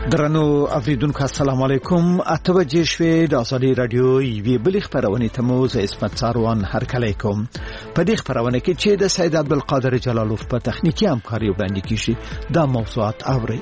درنو اوریدونکو السلام علیکم. اتوجه شوي د ازادي رادیو یوې بلې خبرونه ته مو زه اسمت ساروان هرکلی کوم. په دې خبرونه کې چې د سید عبدالقادر جلالوف په تخنیکی همکاري وړاندې کیږي دا موضوعات اوري.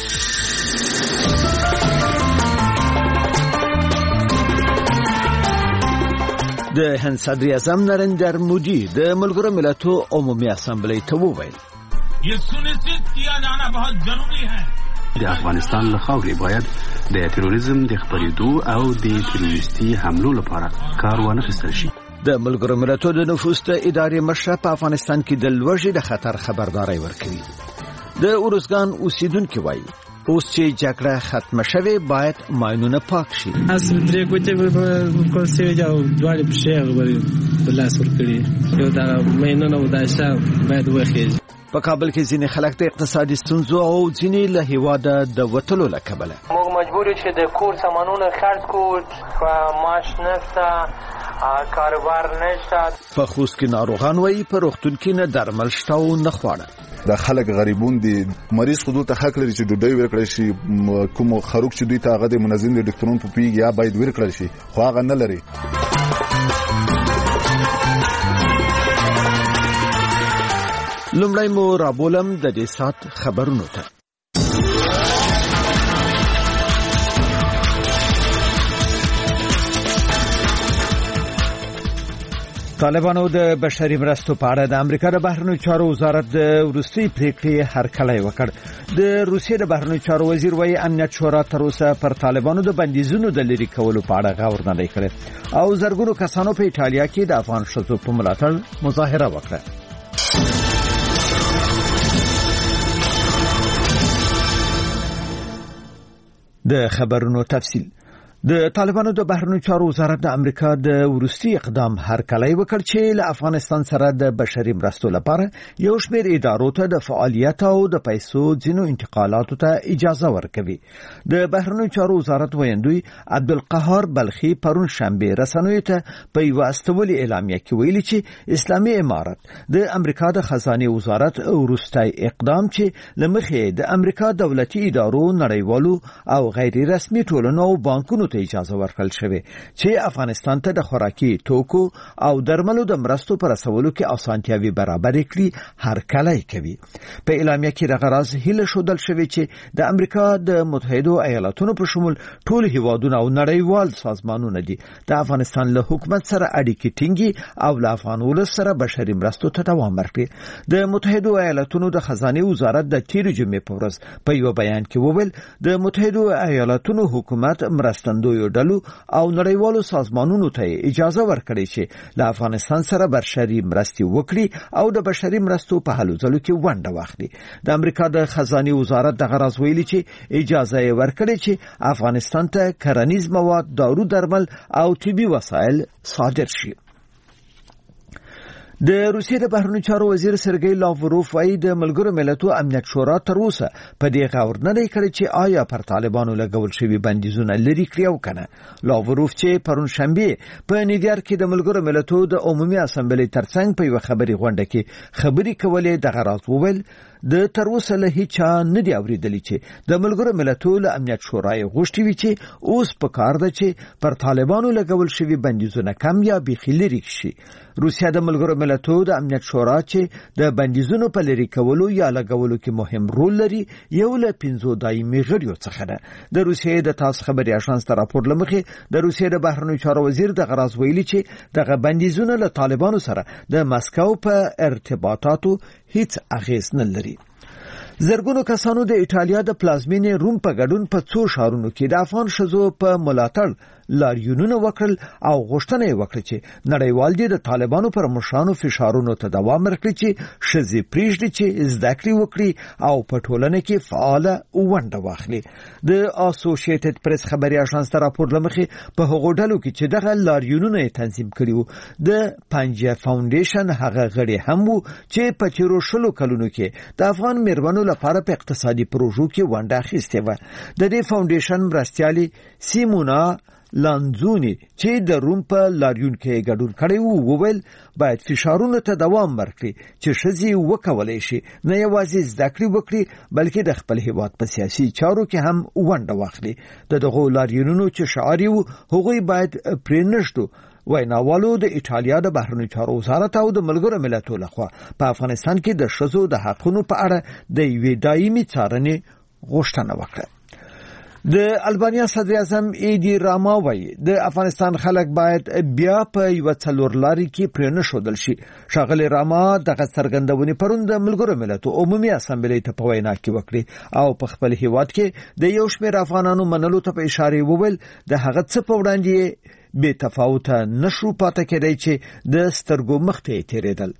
د هند صدر اعظم نریندر مودي د ملګرو ملتونو عمومي اسامبلې ته وویل ये सुनिश्चित किया जाना बहुत जरूरी है د افغانستان له خاورې باید د تروریزم د خپرېدو او د تروریستي حملو لپاره کار وانخیستل شي. د ملګرو ملتونو د نفوذ ادارې مشر په افغانستان کې د لوږې د خطر خبرداري ورکوي. د اورزګان اوسیدونکو وایي اوس چې جګړه ختمه شوه باید ماینونه پاک شي. اس درې کوټه په کورسې جاو دواړي په شی غوړي بلاس ور کړی یو دا ماینونه وداشه باید وخیږي. په کابل کې ځینې خلک د اقتصادي ستونزو او ځینې له هیواده د وټلو له کبله موږ مجبور یو چې د کور سامانونه خرڅ کړو و معاش نشته کاروبار نشته. په خوست کې ناروغان وایي په روغتون کې نه درمل شته او نه خواړه. د خلک غریبون دي مریض خودو ته حق لري چې ډوډۍ ورکړي شي. کوم خروق چې دوی ته هغه د منظم دي ډاکټرونو په پیګ یا باید ورکړي شي خو هغه نه لري. لومړی مو رابولم د دې سات خبرونو ته. طالبانو د بشري مرستو په اړه د امریکا د بهرنیو چارو وزارت د وروستي پریکړې هرکلی وکړ. د روسیې د بهرنیو چارو وزیر وایي امنیت شورا تر اوسه پر طالبانو د بندیزونو د لرې کولو په اړه غور نه دی کړی او زرګونو کسانو په ایټالیا کې د افغان ښځو په ملاتړ مظاهره وکړه. د خبرونو تفصیل. د طالبانو د بهرنیو چارو وزارت د امریکا د وروستي اقدام هرکلی وکړ چې له افغانستان سره د بشري مرستو لپاره یو شمېر ادارو ته د فعالیت او د پیسو ځینو انتقالاتو ته اجازه ورکوي. د بهرنیو چارو وزارت ویاندوی عبدالقهار بلخي پرون شنبه رسنیو ته په یوه استولي اعلامیه کې ویلي چې اسلامي امارت د امریکا د خزانه وزارت وروستی اقدام چې لمخې د امریکا دولتي ادارو نړیوالو او غیر رسمي ټولنو او بانکونو ته اجازه ورکړل شوې چې افغانستان ته د خوراکي توکو او درملو د مرستو پر رسولو کې اسانتیاوي برابر کړي هرکلی کوي. په اعلامیه کې دغه راز هیله شودل شوې چې د امریکا د متحده ایالاتونو په شمول ټول هیوادونه او نړیوال سازمانونه دي د افغانستان له حکومت سره اړیکې ټینګي او له افغان ولس سره بشري مرستو ته دوام ورکړي. د متحده ایالاتونو د خزانه وزارت د تیر جمعې په ورځ په یو بیان کې وویل د متحده ایالاتونو حکومت مرستندوی ډلو او نړیوالو سازمانونو ته اجازه ورکړي چې له افغانستان سره بشري مرستې وکړي او د بشري مرستو په هلو ځلو کې ونډه واخلي. د امریکا د خزانه وزارت دغه راز ویلي چې اجازه یې ورکړي چې افغانستان ته کرنیز مواد، دارو درمل او طبي وسایل صادر شي. د روسیې د بهرنیو چارو وزیر سرګی لاوروف وايي د ملګرو ملتونو امنیت شورا تر اوسه په دې غور نه دی کړی چې آیا پر طالبانو لګول شوی بندیزونه لري کړی او کنه. لاوروف چې پرون شنبه په نیویارک کې د ملګرو ملتونو د عمومي اسامبلې ترڅنګ په یو خبري غونډه کې خبري کولې دغه راز وویل د تر اوسه له هیڅ نه دی اوریدلی چې د ملګرو ملتونو امنیت شورا غوښتي وي چې اوس په کار ده چې پر طالبانو لګول شوی بندیزونه کم یا بېخي لرې شي. روسیا د ملګرو ملتونو د امنیت شورا چې د بندیزونو په لرې کولو یا لګولو کې مهم رول لري یو له 5 دایمي غړیو څخه ده. د روسیې د تاس خبري اژانس تر راپور لمخې د روسیې د بهرنیو چارو وزیر د غراز ویلي چې دغه بندیزونه له طالبانو سره د مسکو په ارتباطاتو هیڅ اغیز نه لري. زرګونو کسانو د ایټالیا د پلازمینې روم په ګډون په 2 ښارونو کې د افغان ښځو په ملاتړ لاریونونه وکړل او غوښتنه یې وکړه چې نړیوال دي د طالبانو پر مشرانو فشارونو ته دوام ورکړي چې ښځې پریږدي چې زده کړې وکړي او په ټولنه کې فعاله ونډه واخلي. د اسوسییټډ پریس خبري اژانس ته راپور لمخې په هغو ډلو کې چې دغه لاریونونه تنظیم کړي وو د پنجه فاونډیشن هغه غړي هم وو چې په تیرو 20 کلونو کې د افغان میرمنو لپاره په اقتصادي پروژو کې ونډه اخیستې و. د دې فاونډیشن مرستیالي سیمونا لانزونی چې د روم په لاریون کې ګډون کړی وو وویل باید فشارونو ته دوام ورکړي چې ښځې وکولای شي نه یوازې زده کړې وکړي بلکې د خپل هیواد په سیاسي چارو کې هم ونډه واخلي. دغه لاریونونو چې شعار یې هغوی باید پرې نشټو. ویناوالو د ایټالیا د بهرنیو چارو وزارت او د ملګرو ملتونو لخوا په افغانستان کې د ښځو د حقونو په اړه د یوې دایمي څارنې غوښتنه وکړه. د البانیا صدر اعظم ایدی راما وایي د افغانستان خلک باید بیا په یو څلورلاري کې پرې نښودل شي. ښاغلی راما دغه څرګندونې پرون د ملګرو ملتونو عمومي اسامبلې ته په وینا کې وکړې او په خپل هیواد کې د یو شمېر افغانانو منلو ته په اشاره وویل د هغه څه په وړاندې بې تفاوته نشو پاتې کېدای چې د سترګو مخته یې تېرېدل.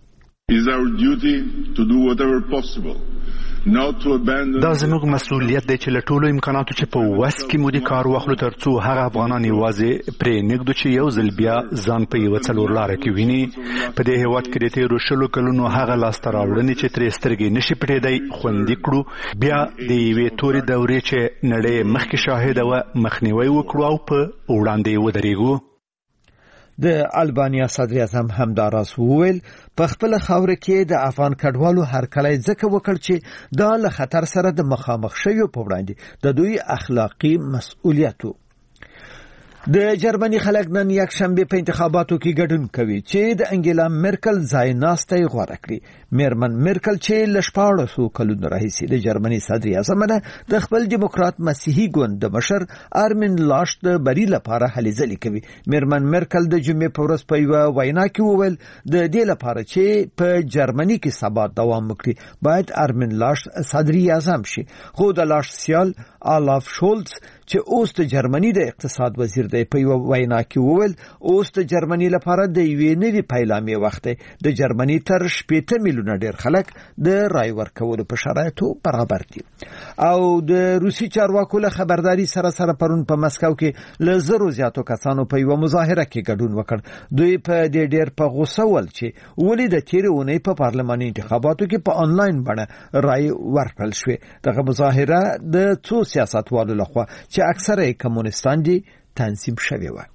دا زموږ مسؤلیت دی چې له ټولو امکاناتو چې په وس کې مو د کار واخلو ترڅو هغه افغانان یوازې پرې نږدو چې یو ځل بیا ځان په یوه څلورلاره کې ویني. په دې هیواد کې د تېرو 20 کلونو هغه لاسته راوړنې چې ترې سترګې نشي پټېدی خوندي کړو، بیا د یوې تورې دورې چې نړۍ مخکې شاهده وه مخنیوی وکړو او په وړاندې ودرېږو. د البانیا صدر اعظم همداراز وویل په خپل خاوره کې د افغان کډوالو هرکلی ځکه وکړ چې دا له خطر سره د مخامخ شویو په وړاندې د دوی اخلاقی مسؤلیت و. د جرمني خلک نن یک شنبه په انتخاباتو کې ګډون کوي چې د انګیلا مرکل ځای ناسته غوړه کړي. میرمن مرکل چې ل 14 کلونو راهیسې د جرمني صدر اعظم نه د خپل دیموکرات مسیحي ګوند د مشر ارمین لاش د بری لپاره هلې ځلې کوي. میرمن مرکل د جمعې په ورځ په یوه وینا کې وویل د دې لپاره چې په جرمني کې ثبات دوام وکړي باید ارمین لاش صدر اعظم شي. خو د لاش سیال آلاف شولز چې اوس د جرمني د اقتصاد وزیر دی په یو وینا کې وویل اوس د جرمني لپاره د یوې نوې پیلامې وخت دی. د جرمني تر 80 میلیونه ډیر خلک د رای ورکولو په شرایطو برابر دي. او د روسي چارواکو له خبرداري سره پرون په مسکو کې له 1000 زیاتو کسانو په یو مظاهره کې ګډون وکړ. دوی په دې ډیر په غوسه ول چې ولې د تیرې اونۍ په پارلماني انتخاباتو کې په انلاین بڼه رای ورکړل شوې. دغه مظاهره د څو سیاستوالو لخوا چې اکثره کمونستان دي تنظیم شوی و.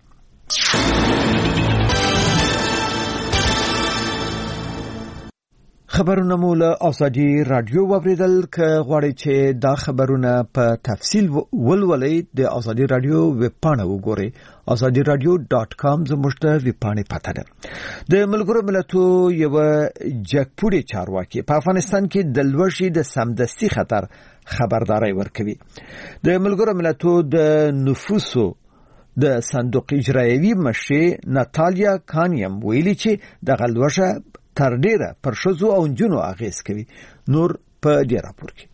خبرونه مو له ازادي رادیو وبریدل. که غواړئ چې دا خبرونه په تفصیل ولولئ د ازادي رادیو ویب پاڼه وګورئ azadiradio.com زموږ د ویب پاڼې پته ده. د ملګرو ملتونو یو جګپوړي چارواکي په افغانستان کې د لوړشي د سمدستي خطر خبرداري ورکوي. د ملګرو ملتونو د نفوسو د صندوق اجرایوي مشر ناتالیا کانیم ویلي چې د غلوشه تر ډیره پر ښځو او نجونو اغیز کوي. نور په دې راپور کې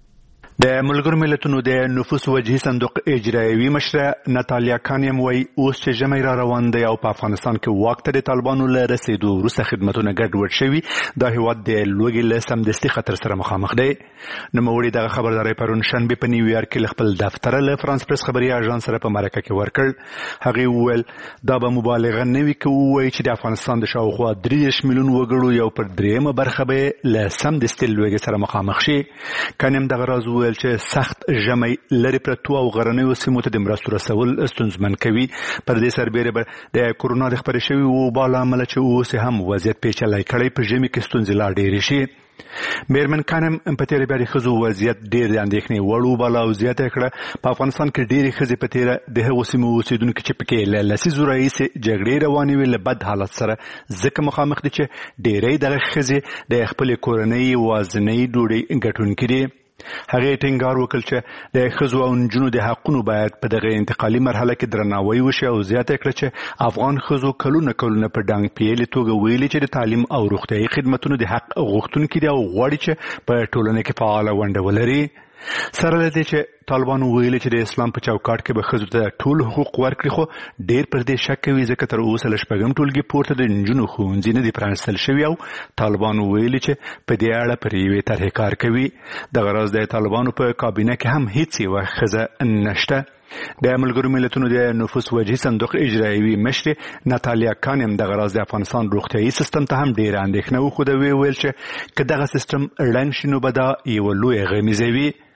د ملګرو ملتونو د نفوس وجهي صندوق اجرایوي مشره ناتالیا کانیم وایي اوس چې ژمی را روان دی او په افغانستان کې واک ته د طالبانو له رسېدو وروسته خدمتونه ګډوډ شوي، دا هیواد د لوږې له سمدستي خطر سره مخامخ دی. نوموړي دغه خبرداری پرون شنبه په نیویارک کې له خپل دفتره له فرانس پریس خبري اژانس سره په مرکه کې ورکړ. هغې وویل دا به مبالغه نه وي که ووایي چې د افغانستان د شاوخوا 30 میلیون وګړو یو پر درېیمه برخه به له سمدستي لوږې سره مخامخ شي. کانیم دغه راز وویل چې سخت ژمی لري پرتو او غرنیو سیمو ته د مرستو رسول ستونزمن کوي. پر دې سربېره به د کورونا د خپرې شوي وبا له امله چې اوس هم وضعیت پیچلی کړی په ژمي کې ستونزې لا ډېرې شي. میرمن کانم په تېره بیا د ښځو وضعیت ډېر د اندېښنې وړ وباله او زیاته کړه په افغانستان کې ډېرې ښځې په تېره د هغو سیمو اوسېدونکي چې پکې له لسیزو راهیسې جګړې روانې وې له بد حالت سره ځکه مخامخ دي چې ډېری دغه ښځې د خپلې کورنۍ وازنۍ ډوډۍ ګټونکي دي. هغه ټینګار وکړ چې د ښځو او نجونو د حقونو باید په دغه انتقالي مرحله کې درناوی وشي او زیاته کړه چې افغان ښځو کلونه په ډنګ پیلې توګه ویلي چې د تعلیم او روغتیايي خدمتونو د حق غوښتونکي دي او غواړي چې په ټولنه کې فعاله ونډه ولري. سره له دې چې طالبانو ویلي چې د اسلام په چوکاټ کې به ښځو ته ټول حقوق ورکړي، خو ډېر پر دې شک کوي ځکه تر اوسه له 6 ټولګي پورته د نجونو ښوونځي نه دي پرانیستل شوي او طالبانو ویلي چې په دې اړه پر یوې طرحې کار کوي. دغه راز د طالبانو په کابینه کې هم هیڅ یوه ښځه نشته. د ملګرو ملتونو د نفوس وجهي صندوق اجرایوي مشر ناتالیا کانیم دغه راز د افغانستان روغتیايي سیستم ته هم ډېره اندېښنه وښوده. ویل چې که دغه سیستم ړنګ شي نو به دا یوه لویه غمیزه وي.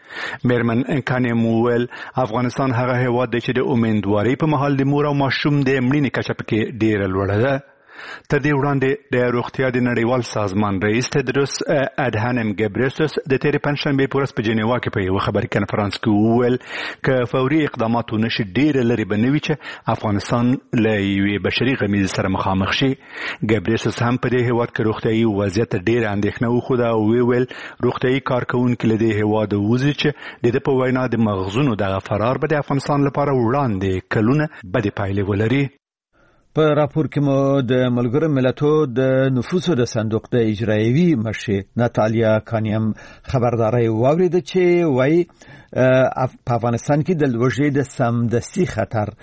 میرمن کانیم ویل افغانستان هغه هیواد دی چې د امیدواري په مهال د مور او ماشوم د مړینې کچه پکې ډیره لوړه ده. تر دې وړاندې د روغتیا د نړیوال سازمان رئیس تدروس ادهانم ګبریسوس د تیرې پنځشنبې په ورځ په جنیوا کې په یو خبري کنفرانس کې وویل چې فوري اقدامات ونشي ډیره لري بنوي چې افغانستان له یوې بشري غمیزې سره مخامخ شي. ګبریسوس هم په دې هیواد کې روغتیايي وضعیت ډیره اندېښنه وښوده او ویل روغتیايي کارکونکي له دې هیواد وځي چې د دې په وینا د مغزونو دغه فرار به د افغانستان لپاره وړاندې کلونه بدې پایلې ولري. په راپور کې مو د ملګرو ملتونو د نفوسو د صندوق د اجرایوي مشر ناتالیا کانیم خبرداري واوریده چې وایي په افغانستان کې د لوږې د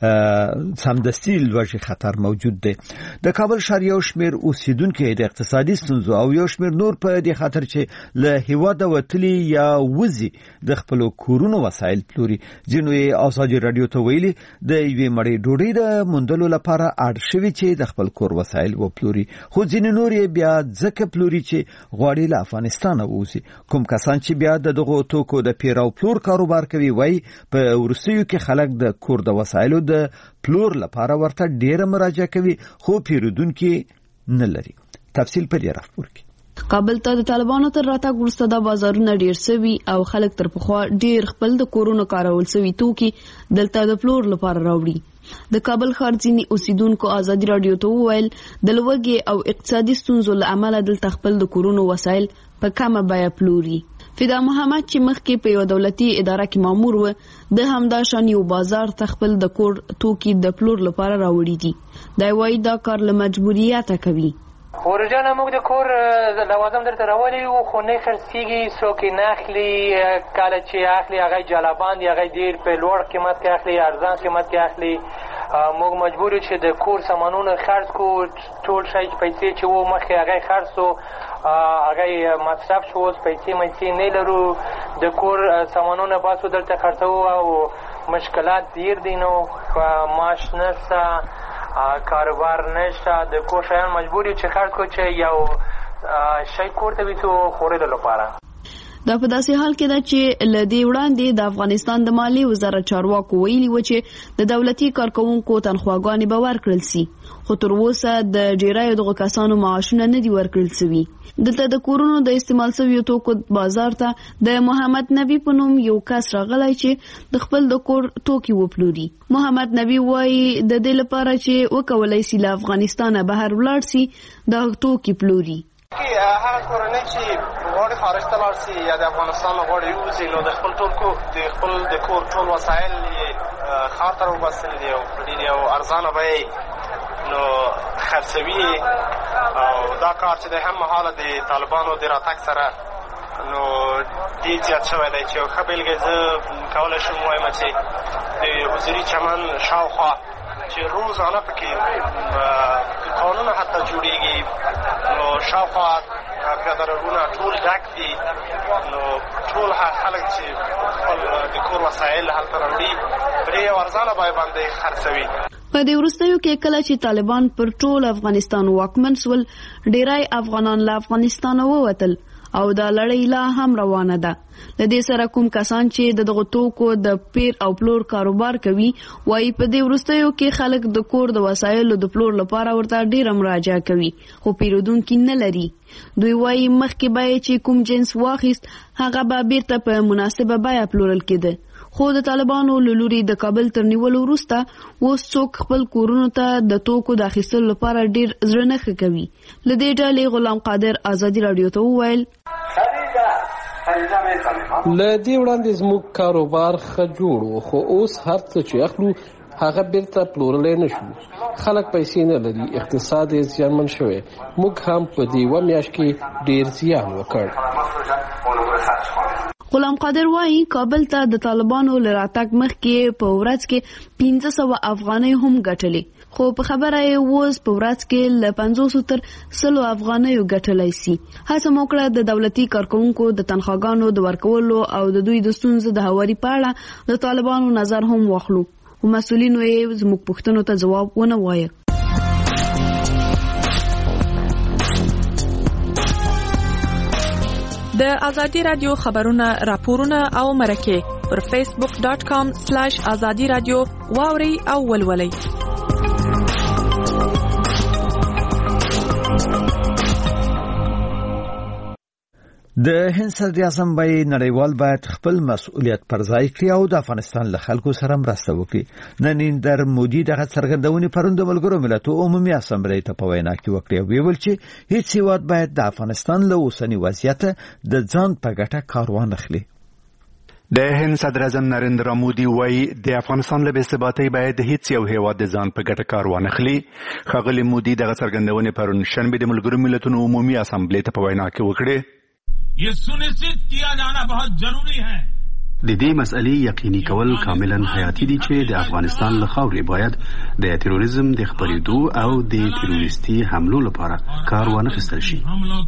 سمدستي لوږې خطر موجود دی. د کابل ښار یو شمېر اوسیدونکو د اقتصادي ستونزو او یو شمېر نور په دې خاطر چې له هیواده وتلي یا وځي د خپل کورونو وسایل پلوري. ځینو یې ازادي رادیو ته ویلي د یوې مړۍ ډوډۍ د موندلو لپاره اړ شوي چې د خپل کور وسایل وپلوري، خو ځینې نور یې بیا ځکه پلوري چې غواړي له افغانستانه ووځي. کوم کسان چې بیا د دغو توکو د پیر او پلور کاروبار کوي وایي په وروستیو کې خلک د کور د وسایلو د پلور لپاره ورته ډیره مراجعه کوي خو پیرودونکي نه لري. تفصیل په دې راپور کې. کابل ته د طالبانو تر راتګ وروسته د بازارونو ډیر سوي او خلک تر پخوا ډیر خپل د کورونو کارول سوي توکي دلته د پلور لپاره راوړي. د کابل ښار ځینې اوسیدونکو ازادي رادیو ته وویل د لوږې او اقتصادي ستونزو له امله دلته خپل د کورونو وسایل په کمه بیه پلوري. فدا محمد چې مخکې په یو دولتي اداره کې مامور و د همدا شان یو بازار ته خپل د کور توکي د پلور لپاره راوړي دي. دا وایي دا کار له مجبوریته کوي. ورجانه موږ د کور لوازم درته راولي وو خو نه خرڅېږي، څوک یې نه اخلي. کله چې اخلي هغه جلبان دي، هغه ډېر په لوړ قیمت کې اخلي، ارزان قیمت کې اخلي. موږ مجبور یو چې د کور سامانونه خرڅ کړو. ټول شی پیسې چې وو مخکې هغه خرڅ شو، هغه مصرف شو. اوس پیسې نه لرو، د کور سامانونه باسو دلته خرڅوو او مشکلات ډېر دي. نو معاش نشته، کاروبار نشته، د کور شیان مجبور یو چې خرڅ کړو چې یو شی کور ته ویسو خورېدو لپاره. دا په داسې حال کې ده چې له دې وړاندې د افغانستان د مالی وزارت چارواکو ویلي و چې د دولتي کارکونکو تنخواګانې به ورکړل سي، خو تر اوسه د ډیرایو دغو کسانو معاشونه نه دي ورکړل سوي. دلته د کورونو د استعمال سویو توکو بازار ته د محمد نبی په نوم یو کس راغلی چې د خپل د کور توکي وپلوري. محمد نبی وایي د دې لپاره چې وکولای سي له افغانستانه بهر ولاړ سي د توکي پلوري. هغه کورنۍ چې غواړي خارج ته لاړ سي یا د افغانستان غواړي ووځي، نو د خپل د کور ټول وسایل یې ښار ته راوباسلي دي او پلوري دي او ارزانه بیې نو خرڅوي. او دا کار چې دی هم مهاله د طالبانو د راتګ سره نو ډېر زیات شوی دی. چې یو ښه بېلګه زه کولی شم ووایم چې د حضوري چمن شاوخوا چې روزانه پکې دکانونه حتی جوړېږي، نو شاوخوا پیاده روونه ټول ډک دي. نو ټول خلک چې خپل د کور وسایل هلته راوړي په ډېر یو ارزانه بیه باندې خرڅوي. په دې وروستیو کې کله چې طالبان پر ټول افغانستان واکمن شول، ډیری افغانان له افغانستانه ووتل او دا لړۍ لا هم روانه ده. د دې سره کوم کسان چې د دغو توکو د پیر او پلور کاروبار کوي وایي په دې وروستیو کې خلک د کور د وسایلو د پلور لپاره ورته ډیره مراجعه کوي خو پیرودونکي نه لري. دوی وایي مخکې به چې کوم جنس واخیست هغه به بیرته په مناسبه بیه پلورل کېده، خو د طالبانو له لوري د کابل تر نیولو وروسته اوس څوک خپل کورونو ته د توکو د اخیستلو لپاره ډیر زړه نه ښه کوي. له دې ډلې غلام قادر ازادي رادیو ته وویل له دې وړاندې زموږ کاروبار ښه جوړ و، خو اوس هر څه چې اخلو هغه بیرته پلورلی نه شو. خلک پیسې نه لري، اقتصاد یې زیانمن شوی. موږ هم په دې یوه میاشت کې ډیر زیان وکړ. غلام قادر وایي کابل ته د طالبانو له راتګ مخکې په ورځ کې 1500 افغانۍ هم ګټلې، خو په خبره یې اوس په ورځ کې له 500 تر 100 افغانۍ ګټلی سي. هڅه مو کړه د دولتي کارکونکو د تنخواګانو د ورکولو او د دوی د ستونزو د هواري په اړه د طالبانو نظر هم واخلو، خو مسؤلینو یې زموږ پوښتنو ته ځواب ونه وایه. د ازادي رادیو خبرونه راپورونه او مرکه پر facebook.com/azadi radio واوري او ولولئ. د هند صدر اعظم وایي نړیوال باید خپل مسؤلیت پر ځای کړي او د افغانستان له خلکو سره مرسته وکړي. نریندر مودي دغه څرګندونې پرون د ملګرو ملتونو عمومي اسامبلې ته په وینا کې وکړې او ویل چې هیڅ هیواد باید د افغانستان له اوسنی وضعیت د ځان په ګټه کار وانخلي. د هند صدر اعظم نریندر مودي وایي د افغانستان له بېثباتۍ باید هیڅ یو هیواد د ځان په ګټه کار وانخلي. ښاغلي مودي دغه څرګندونې پرون شنبه د ملګرو ملتونو عمومي اسامبلې ته په وینا کې وکړې. ये सुनिश्चित किया जाना बहुत जरूरी है. د دې مسئلې یقیني کول کاملا حیاتي دي چې د افغانستان له خاورې باید د تروریزم د خپرېدو او د تروریستي حملو لپاره کار وانخیستل شي.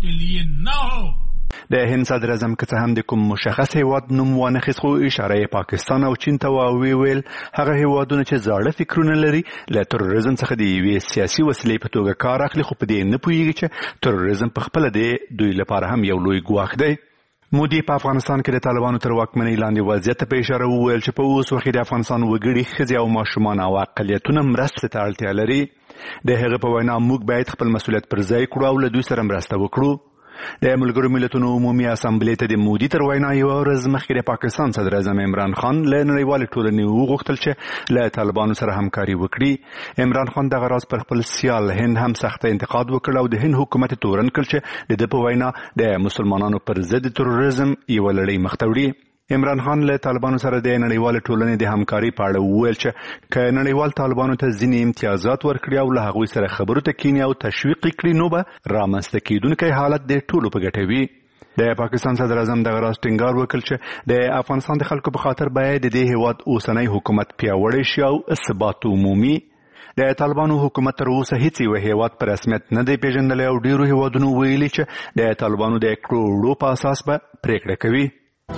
د هند صدر اعظم که څه هم د کوم مشخص هیواد نوم وانخیست خو اشاره یې پاکستان او چین ته وویل هغه هیوادونه چې زاړه فکرونه لري له تروریزم څخه د یوې سیاسي وسیلې په توګه کار اخلي خو په دې نه پوهیږي چې تروریزم په خپله د دوی لپاره هم یو لوی ګواښ دی. مودي په افغانستان کې د طالبانو تر واکمنۍ لاندې وضعیت په اشاره وویل چې په اوس وخت د افغانستان وګړي ښځې او ماشومان او اقلیتونه مرستې ته اړتیا لري. د هغه په وینا موږ باید خپل مسؤلیت پر ځای کړو او له دوی سره مرسته وکړو. د ملګرو ملتونو عمومي اسامبلې ته د مودي تر وینا یوه ورځ مخکې د پاکستان صدر اعظم عمران خان له نړیوالې ټولنې وغوښتل چې له طالبانو سره همکاري وکړي. عمران خان دغه راز پر خپل سیال هند هم سخته انتقاد وکړ او د هند حکومت تورن کړ چې د ده په وینا د مسلمانانو پر ضد تروریزم یوه لړۍ مخ ته وړي. عمران خان له طالبانو سره د نړیوال ټولنې د همکاري په اړه وویل چې که نړیوال طالبانو ته ځینې امتیازات ورکړي او له هغوی سره خبرو ته کینی او تشویق کړي نو به رامنځته کیدونکی حالت د ټولو په ګټه وي. د پاکستان صدر اعظم دغه راز ټینګار وکړ چې د افغانستان د خلکو په خاطر باید د دې هیواد اوسنی حکومت پیاوړی شي او ثبات عمومي. د طالبانو حکومت تر اوسه هیڅ یو هیواد په رسمیت نه دی پیژندلی او ډیرو هیوادونو ویلي چې د طالبانو د کړو په اساس به پریکړه کوي.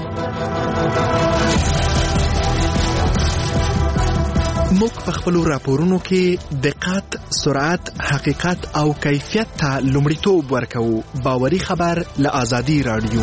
موږ په خپلو راپورونو کې دقت، سرعت، حقیقت او کیفیت ته لومړیتوب ورکوو. باوري خبر له ازادي رادیو.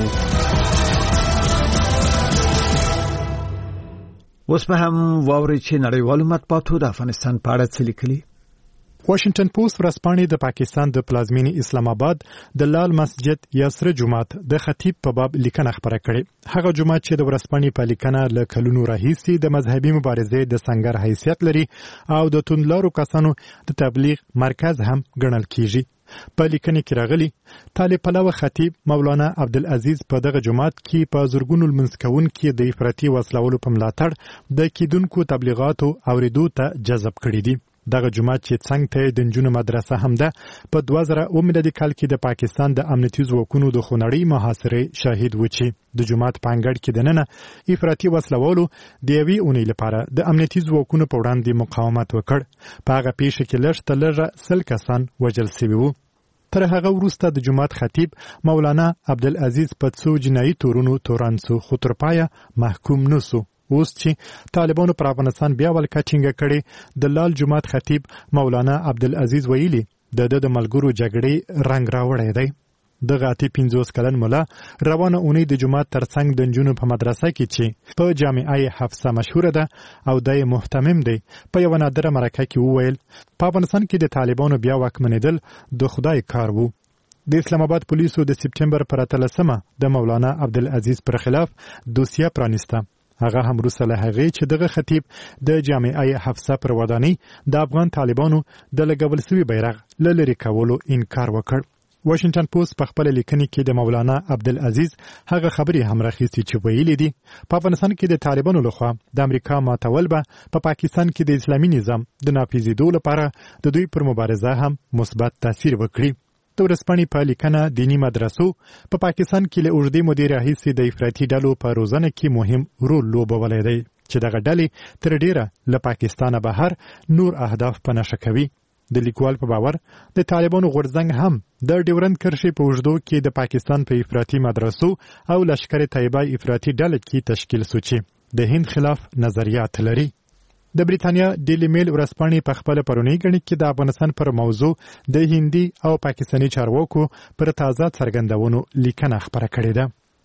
اوس به هم واورئ چې نړیوالو مطبوعاتو د افغانستان په اړه څه لیکلي. واشنگټن پوسټ ورځپاڼې د پاکستان د پلازمینې اسلام آباد د لال مسجد یا سره جومات د خطیب په باب لیکنه خپره کړې. هغه جومات چې د ورځپاڼې په لیکنه له کلونو راهیسې د مذهبي مبارزې د سنگر حیثیت لري او د توندلارو کسانو د تبلیغ مرکز هم ګڼل کیږي. په لیکنه کې راغلي طالب پلوه خطیب مولانا عبدالعزیز په دغه جومات کې په زرګونو لمونځ کوونکي د افراطي وسلولو په ملاتړ د کیدونکو تبلیغاتو اوریدو ته جذب کړي دي. دغه جومات چې څنګ ته د نجونو مدرسه هم ده په 2000 میلادي کال کې د پاکستان د امنیتي ځواکونو د خونړۍ محاصرې شاهد و چې د جومات په انګړ کې دننه افراطي وسلوالو د یوې اونۍ لپاره د امنیتي ځواکونو په وړاندې مقاومت وکړ. په هغه پیښه کې لږ تر لږه 100 کسان وژل شوي وو. تر هغه وروسته د جومات خطیب مولانا عبدالعزیز په څو جنایي تورونو تورن سو خو تر پایه محکوم نه سو. اوس چې طالبانو پر افغانستان بیا ولکه ټینګه کړې د لال جومات خطیب مولانا عبدالعزیز ویلي د ملګرو جګړې رنګ راوړی دی. دغه 50 کلن مولا روانه اونۍ د جومات ترڅنګ د نجونو په مدرسه کې چې په جامعه حفصه مشهوره ده او د محتمم دی په یو نادره مرکه کې وویل په افغانستان کې د طالبانو بیا واکمنېدل د خدای کار وو. د اسلام آباد پولیسو د سپټمبر پر 13 د مولانا عبدالعزیز پر خلاف دوسیه پرانیسته. هغه هم وروسته له هغې چې دغه خطیب د جامعه حفصه پر ودانۍ د افغان طالبانو د لګول سوي بیرغ له لرې کولو انکار وکړ. واشنگټن پوسټ په خپل لیکنې کې د مولانا عبدالعزیز هغه خبرې هم راخیستې چې ویلي دي په افغانستان کې د طالبانو لخوا د امریکا ماتول به په پاکستان کې د اسلامي نظام د نافذېدو لپاره د دوی پر مبارزه هم مثبت تاثیر وکړي. د ورځپاڼې په لیکنه دینی مدرسو په پاکستان کې له اوږدې مودې راهیسې د افراطي ډلو په روزنه کې مهم رول لوبولی دی چې دغه ډلې تر ډیره له پاکستانه بهر نور اهداف په نښه کوي. د لیکوال په باور د طالبانو غورځنګ هم د ډیورند کرښې په اوږدو کې د پاکستان په افراطي مدرسو او لشکر طیبه افراطي ډلې کې تشکیل سو چې د هند خلاف نظریات لري. د بریتانیا ډیلی میل ورځپاڼې په خپل پرونی غنډه کې د افغانستان پر موضوع د هندي او پاکستاني چارواکو پر تازه څرګندونو لیکنه خپره کړې ده.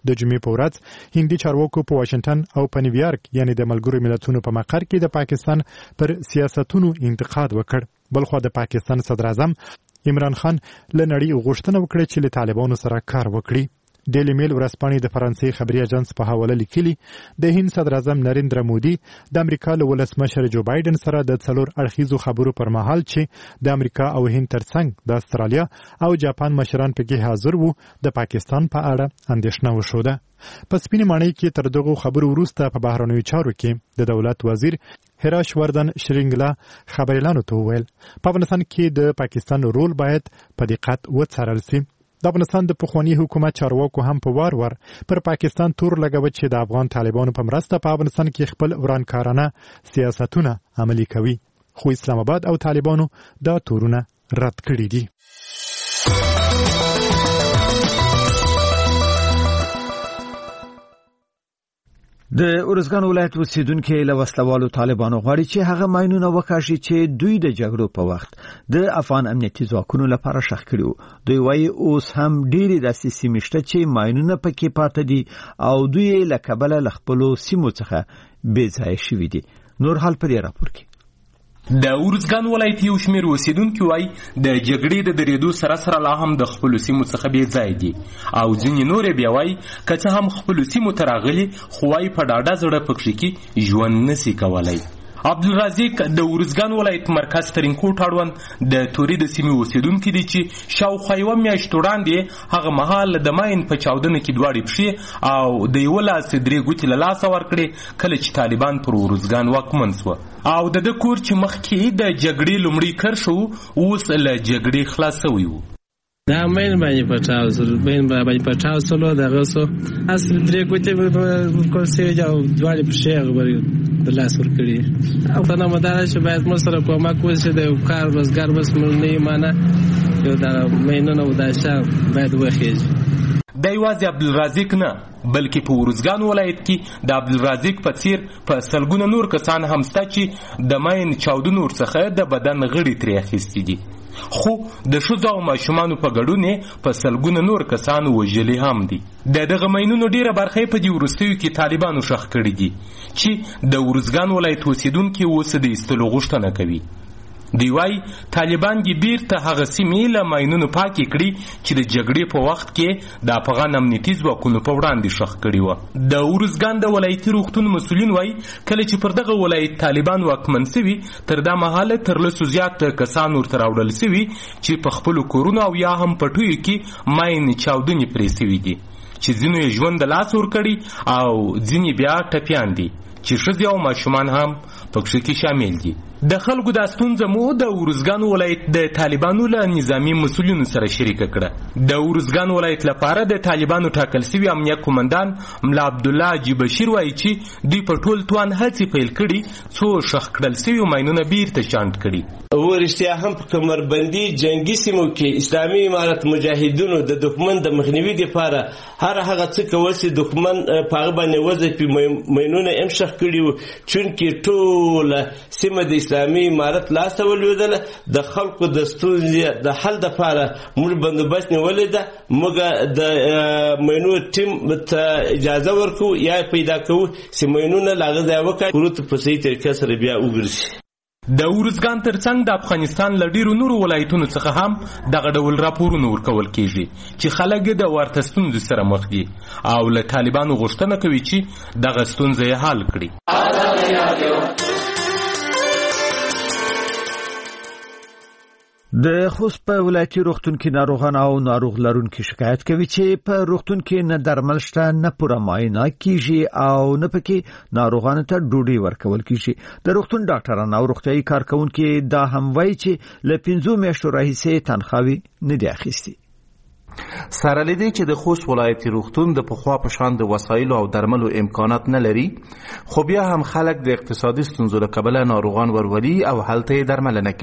د جمعې په ورځ هندي چارواکو په واشنگټن او په نیویارک یعنی د ملګرو ملتونو په مقر کې د پاکستان پر سیاستونو انتقاد وکړ. بلخو د پاکستان صدر اعظم عمران خان له نړۍ غوښتنه وکړه چې له طالبانو سره کار وکړي. ډیلی میل ورځپاڼې د فرانسې خبري اژانس په حواله لیکلي د هند صدر اعظم نریندرا مودي د امریکا له ولسمشر جو بایدن سره د 4 اړخیزو خبرو پر مهال چې د امریکا او هند ترڅنګ د استرالیا او جاپان مشران پکې حاضر وو د پاکستان په اړه اندېښنه وشوده. په سپینې ماڼۍ کې تر دغو خبرو وروسته په بهرنیو چارو کې د دولت وزیر هراش وردن شرینګلا خبريالانو ته وویل په افغانستان کې د پاکستان رول باید په دقت وڅارل شي. د افغانستان د پخوانی حکومت چارواکو هم په وار پر پاکستان تور لګوي چې د افغان طالبانو په مرسته په افغانستان کې خپل ورانکارانه سیاستونه عملي کوي. خو اسلام آباد او طالبانو دا تورونه رد کړي دي. د ارزګان ولایت اوسیدونکو له وسلوالو طالبانو غواړي چې هغه ماینونه وکاشي چې دوی د جګړو په وخت د افغان امنیتي ځواکونو لپاره شخ کړو. دوی وايي اوس هم ډېری داسې سیمې شته چې ماینونه پکې پاتې دي او دوی له کبله له خپلو سیمو څخه بې ځایه شوي دي. نور حال په دې راپور کې د ارزګان ولایت یو شمېر اوسیدونکي وایي د جګړې د درېدو سره لا هم د خپلو سیمو څخه بې ځایه دي او ځینې نورې بیا وایي که څه هم خپلو سیمو ته راغلي خو وایي په ډاډه زړه پکښې کې ژوند نسي کولی. عبدالرزاق د ارزګان ولایت مرکز ترینکوټ اړوند د توري د سیمې اوسیدونکي دي چې شاوخوا یوه میاشت وړاندې هغه مهال د ماین په چاودنه کې دواړې پښې او د یوه لاس 3 ګوتې له لاسه ورکړې کله چې طالبان پر ارزګان واکمن سوه او د ده کور چې مخکې د جګړې لومړی کرښه و اوس له جګړې خلاص سوی و. دا مین باندې پټاو سلو دغه سو اصل 3 ګوتې کول سوي او دواړې پښې هغه د لاس ورکړي او کنه مدار چې باید موږ سره کومک وشي د کار بسګر بس نه معنی یو دا مینونه و دا شاه باید وخیږي. د یوازې عبدالرزاق نه بلکې په ارزګان ولایت کې د عبدالرزاق په څیر په سلګونه نور کسان هم شته چې د ماین چاودنو ورڅخه د بدن غړي ترې اخیستي دي. خو د ښځو او ماشومانو په ګډون په سلګونه نور کسان وژلي هم دي. د دغه ماینونو ډیره برخه په دې وروستیو کې طالبانو شخ کړي دي چې د ارزګان ولایت اوسیدونکي اوس د ایستلو غوښتنه کوي. دی وايي طالبان دې بیرته هغه سیمې له ماینونو پاکې کړي چې د جګړې په وخت کې د افغان امنیتي ځواکونو په وړاندې شخ کړي وه. د ارزګان د ولایتي روغتون مسؤلین وايي کله چې پر دغه ولایت طالبان واکمن سوي تر دا مهاله تر 200 زیات کسان ورته راوړل سوي چې په خپلو کورونو او یا هم پټیو کې ماین چاودنې پرې سوي دي چې ځینو یې ژوند د لاس ورکړي او ځینې بیا ټپیان دي چې ښځې او ماشومان هم پکښې کې شامل دي. د خلکو دا ستونزه مو د ارزګان ولایت د طالبانو له نظامی مسؤلینو سره شریکه کړه. د ارزګان ولایت لپاره د طالبانو ټاکل شوي امنیه قومندان ملا عبدالله حاجي بشیر وایي چې دوی په ټول توان هڅې پیل کړي څو شخ کړل شوي ماینونه بیرته شانټ کړي. ورشتیا هم په کمربندي جنگي سیمو کې اسلامي امارت مجاهدینو د دښمن د مخنیوي لپاره هر هغه څه کول چې دښمن په هغه باندې وځي ماینونه هم شخ کړي وو چونکې ټوله سیمه د اسلامي امارت لاسته ولوېدله. د خلکو د ستونزې د حل دپاره موږ بندوبست نیولې ده. موږ د ماینو ټیم ته اجازه ورکوو یا پیدا کوو چې ماینونه له هغه ځایه وکړي وروسته په صحیح طریقه سره بیا وګرځي. د ارزګان ترڅنګ د افغانستان له ډیرو نورو ولایتونو څخه هم دغه ډول راپورونه ورکول کیږي چې خلک د ورته ستونزو سره مخ دي او له طالبانو غوښتنه کوي چې دغه ستونزه یې حل کړي. د خوست په ولایتي روغتون کې ناروغان او ناروغ لرونکي شکایت کوي چې په روغتون کې نه درمل شته نه پوره معاینه کیږي او نه پکې ناروغانو ته ډوډۍ ورکول کیږي. د روغتون ډاکټران او روغتيایي کارکونکو دا هم وایي چې له 15 میاشتو راهیسې تنخواوي نه دي اخیستي. سره لیدي چې د خوست ولایتي روغتون د پخوا په شان د وسایلو او درملو امکانات نه لري خو بیا هم خلک د اقتصادي ستونزو له کبله ناروغان ورولي او هلته درملنه کوي.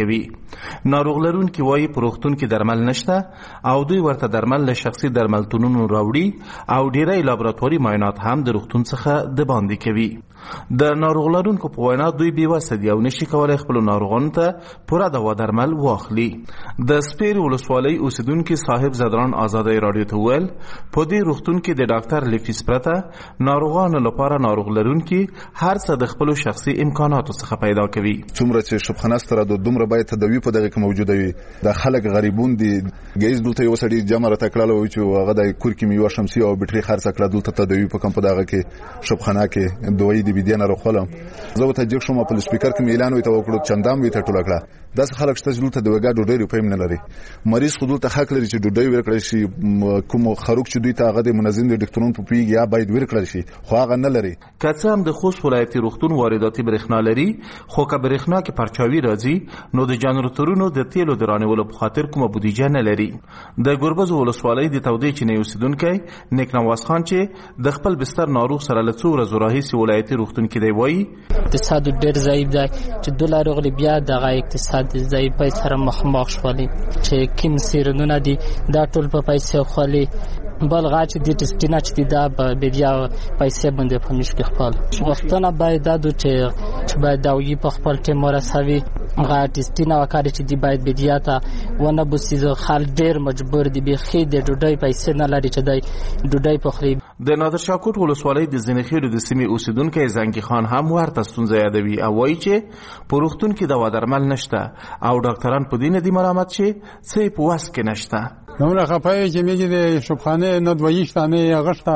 ناروغ لرونکي وایي په روغتون کې درمل نشته او دوی ورته درمل له شخصي درملتونونو راوړي او ډیری لابراتواري معاینات هم د روغتون څخه د باندې کوي. د ناروغ لرونکو په وینا دوی بېوسه دي او نشي کولی خپلو ناروغانو ته پوره دوا درمل واخلي. د سپیرې ولسوالۍ اوسیدونکي صاحب زدران آزادۍ راډیو ته وویل په دې روغتون کې د ډاکټر له فیس پرته ناروغانو لپاره ناروغ لرونکي هر څه د خپلو شخصي امکاناتو څخه پیدا کوي. څومره چې شبخانه ستره د دومره باید تداوی په دغه کې موجوده وي. د خلک غریبون دي ګیز دلته یو سړي جمع راته کړله وایي چې هغه د کور کې میوه شمسي او بټري خرڅه کړه دلته تداوی په کمپ دغه کې شبخانه کې دوی د بيدین راخلم زه ته جګ شوم په سپیکر کې اعلان وی ته وکړو چندام وی ته ټوله کړه. داس خلک شته چې دلته د وګا ډوډۍ په نه لري. مریض خو دلته حق لري چې ډوډۍ ورکړي شي کوم خروق چې دوی ته هغه د منظم د ډاکټرونو په پیګ یا باید ورکړي شي خو هغه نه لري. که هم د خوست ولایتي روغتون وارداتي برېښنا لري خو که برېښنا کې پرچاوي راځي نو د جنراتورونو د تیلو د رانیولو په خاطر کومه بودیجه نه لري. د ګوربز ولسوالۍ د تودې چینې اوسیدونکی نیک نواز خان چې د خپل بستر ناروغ سره له څو ورځو راهیسې ولایتي روغتون کې دی وایي اقتصاد ډېر ضعیف دی چې دوه راغلي بیا دغه اقتصاد ضعیفۍ سره مخامخ شولې چې کوم سیرنونه دي دا ټول په پیسې خولي بل غاچ دي ټسټینا چې دا به بیا پیسې باندې په مشکل خپل وختونه باید دا چې باید داوی په خپل ټیم ورسوي غا ټسټینا وکړي چې دی باید بیا ته ونه بوسیزو خال ډېر مجبور دي به خې د ډوډۍ پیسې نه لري چې دی ډوډۍ پخري. د نادر شاه کوټ ولسوالۍ د زنخیرو د سیمې اوسیدونکي زنګي خان هم ورته ستونزه یادوي او وایي چې په روغتون کې دوا درمل نشته او ډاکټران په دې نه دي ملامت چې څه په واس کې نشته. نو خپای چې میږي د شوبخانه نه دویشت نه غشته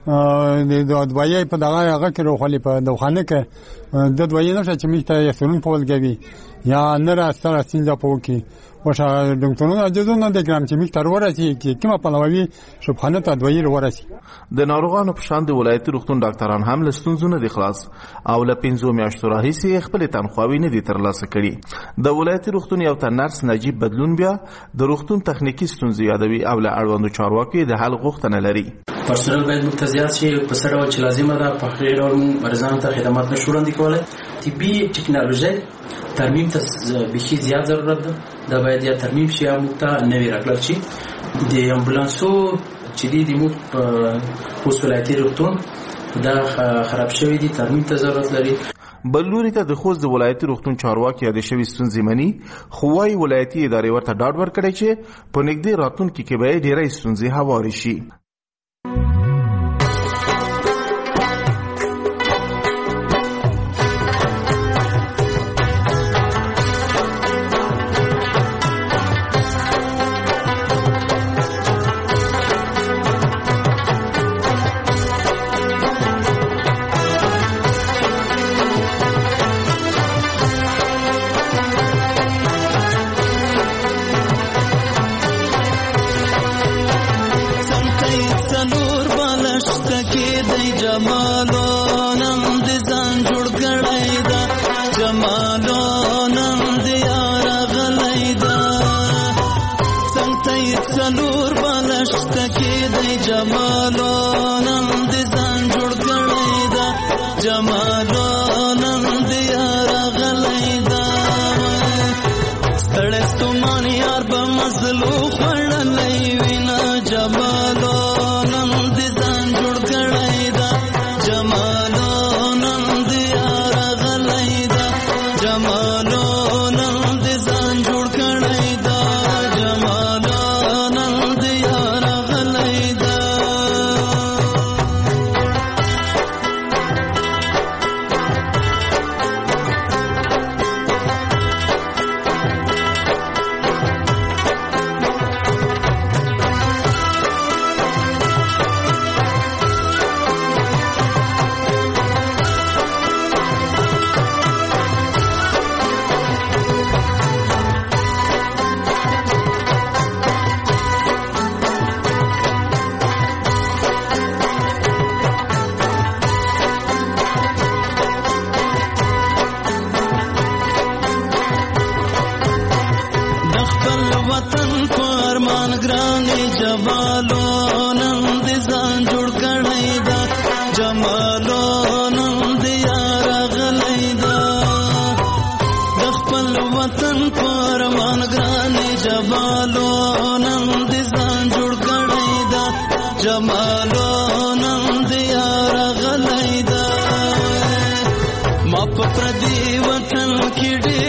د دویې په دغه هغه کې روخلي په دوخانه کې د دویې نشه چې میته یسرون په ولګوي یا نه راستره سینځه پوکي وشه ډاکټرونو اجازه د ګرام چې میته ورسي کې کومه پلوي شوبخانه ته دویې ورسي. د ناروغانو په شان د ولایتي روغتون ډاکټران هم له ستونزو نه دي خلاص او له 5 میاشتو راهیسې خپل تنخواوي نه دي ترلاسه کړي. د ولایتي روغتون یو تن نرس نجیب بدلون بیا د روغتون تخنیکی ستونزې یادوي او له اړوندو چارواکو د حل غوښتنه لري. پرسنل باید متزیات شي په سره او چې لازمه ده په خیر او مرزان ته خدمات نشو وړاندې کولای. طبي ټکنالوژي ترمیم ته بشي زیات ضرورت ده. دا باید یا ترمیم شي یا موږ ته نوی راکړل شي. د امبولانسو چې د موږ په ولایتي روغتون دا خراب شوی دي ترمیم ته ضرورت لري. بلوري ته د خوست د ولایتي روغتون چارواکي د شوي ستونزې مني خو وايي ولایتي ادارې ورته ډاډ ورکړی چې په نږدې راتلونکي کې به ډېرې ستونزې هوارې شي. وطن پرمان ګرانې جمالو نن دې ځان جوړ کړی دا جمالو نن دې یار غلی دا ما په پردي وطن کې